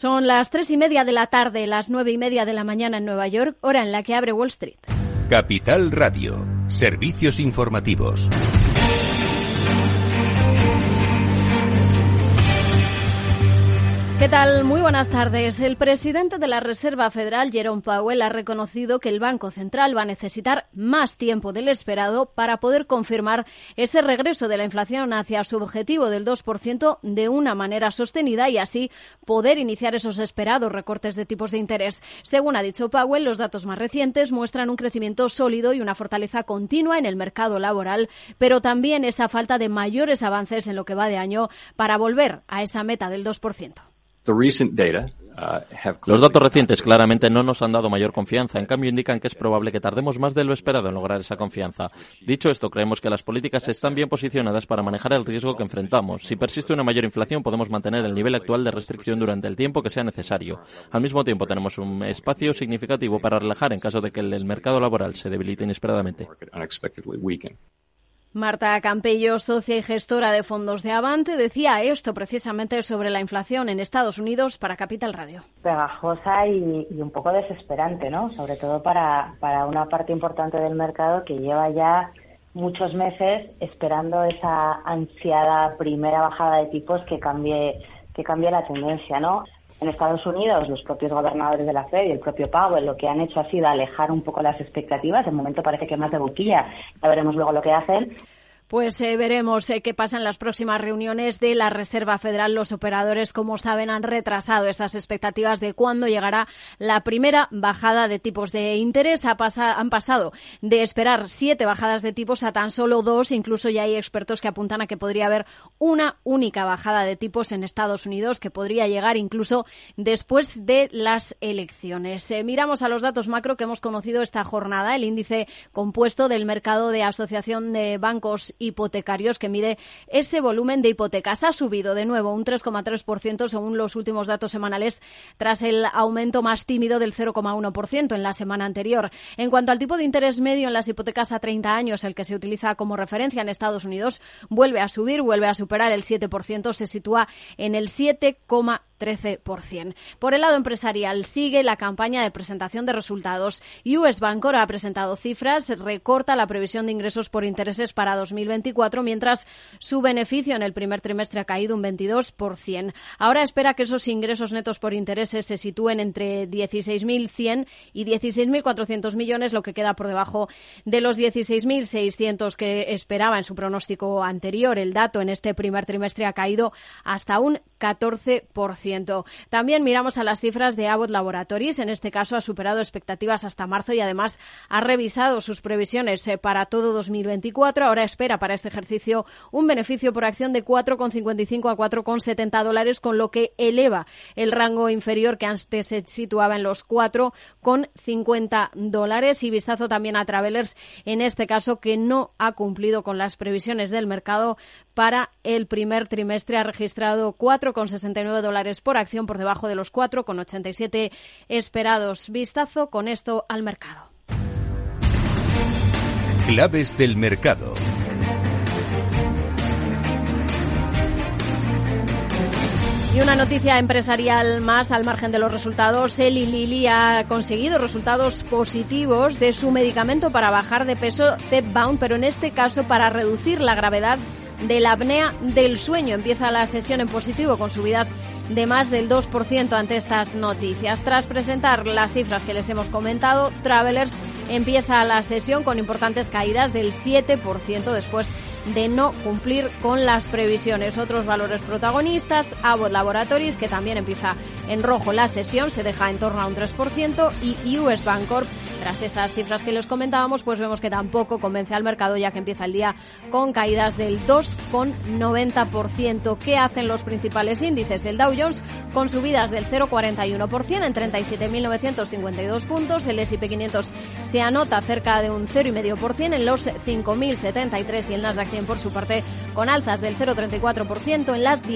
Son las 3:30 de la tarde, las 9:30 de la mañana en Nueva York, hora en la que abre Wall Street. Capital Radio, servicios informativos. ¿Qué tal? Muy buenas tardes. El presidente de la Reserva Federal, Jerome Powell, ha reconocido que el Banco Central va a necesitar más tiempo del esperado para poder confirmar ese regreso de la inflación hacia su objetivo del 2% de una manera sostenida y así poder iniciar esos esperados recortes de tipos de interés. Según ha dicho Powell, los datos más recientes muestran un crecimiento sólido y una fortaleza continua en el mercado laboral, pero también esa falta de mayores avances en lo que va de año para volver a esa meta del 2%. Los datos recientes claramente no nos han dado mayor confianza, en cambio indican que es probable que tardemos más de lo esperado en lograr esa confianza. Dicho esto, creemos que las políticas están bien posicionadas para manejar el riesgo que enfrentamos. Si persiste una mayor inflación, podemos mantener el nivel actual de restricción durante el tiempo que sea necesario. Al mismo tiempo, tenemos un espacio significativo para relajar en caso de que el mercado laboral se debilite inesperadamente. Marta Campello, socia y gestora de fondos de Avante, decía esto precisamente sobre la inflación en Estados Unidos para Capital Radio. Pegajosa y un poco desesperante, ¿no? Sobre todo para una parte importante del mercado que lleva ya muchos meses esperando esa ansiada primera bajada de tipos que cambie la tendencia, ¿no? En Estados Unidos, los propios gobernadores de la Fed y el propio Powell lo que han hecho ha sido alejar un poco las expectativas. De momento parece que más de boquilla. Ya veremos luego lo que hacen. Pues veremos qué pasa en las próximas reuniones de la Reserva Federal. Los operadores, como saben, han retrasado esas expectativas de cuándo llegará la primera bajada de tipos de interés. Han pasado de esperar 7 bajadas de tipos a tan solo 2. Incluso ya hay expertos que apuntan a que podría haber una única bajada de tipos en Estados Unidos, que podría llegar incluso después de las elecciones. Miramos a los datos macro que hemos conocido esta jornada. El índice compuesto del mercado de Asociación de Bancos Hipotecarios, que mide ese volumen de hipotecas, ha subido de nuevo un 3,3% según los últimos datos semanales, tras el aumento más tímido del 0,1% en la semana anterior. En cuanto al tipo de interés medio en las hipotecas a 30 años, el que se utiliza como referencia en Estados Unidos, vuelve a subir, vuelve a superar el 7%, se sitúa en el 7,13%. Por el lado empresarial, sigue la campaña de presentación de resultados. US Bancorp ha presentado cifras, recorta la previsión de ingresos por intereses para 2024, mientras su beneficio en el primer trimestre ha caído un 22%. Ahora espera que esos ingresos netos por intereses se sitúen entre 16.100 y 16.400 millones, lo que queda por debajo de los 16.600 que esperaba en su pronóstico anterior. El dato en este primer trimestre ha caído hasta un 14%. También miramos a las cifras de Abbott Laboratories. En este caso ha superado expectativas hasta marzo y además ha revisado sus previsiones para todo 2024. Ahora espera para este ejercicio un beneficio por acción de $4,55 a $4,70, con lo que eleva el rango inferior que antes se situaba en los $4,50. Y vistazo también a Travelers, en este caso, que no ha cumplido con las previsiones del mercado para el primer trimestre. Ha registrado $4,69 por acción, por debajo de los $4,87 esperados. Vistazo con esto al mercado. Claves del mercado. Y una noticia empresarial más al margen de los resultados. Eli Lilly ha conseguido resultados positivos de su medicamento para bajar de peso, Zepbound, pero en este caso para reducir la gravedad de la apnea del sueño. Empieza la sesión en positivo con subidas de más del 2% ante estas noticias. Tras presentar las cifras que les hemos comentado, Travelers empieza la sesión con importantes caídas del 7% después de no cumplir con las previsiones. Otros valores protagonistas, Abbott Laboratories, que también empieza en rojo la sesión, se deja en torno a un 3%, y US Bancorp, tras esas cifras que les comentábamos, pues vemos que tampoco convence al mercado, ya que empieza el día con caídas del 2,90%. ¿Qué hacen los principales índices? El Dow Jones con subidas del 0,41% en 37.952 puntos, el S&P 500 se anota cerca de un 0,5% en los 5.073 y el Nasdaq 100 por su parte con alzas del 0,34% en las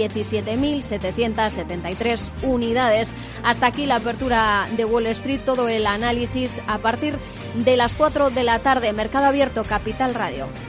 17.773 unidades. Hasta aquí la apertura de Wall Street, todo el análisis a partir de las 4 de la tarde. Mercado Abierto, Capital Radio.